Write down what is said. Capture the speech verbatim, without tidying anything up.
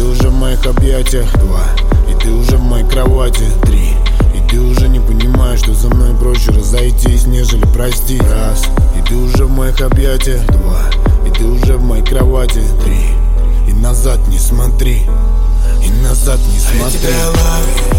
уже в моих объятиях. Два, и ты уже в моей кровати. Три, и ты уже не понимаешь, что за мной проще разойтись, нежели простить. Раз, и ты уже в моих объятиях. Два, и ты уже в моей кровати. Три, и назад не смотри, и назад не смотри. Я тебя ловлю.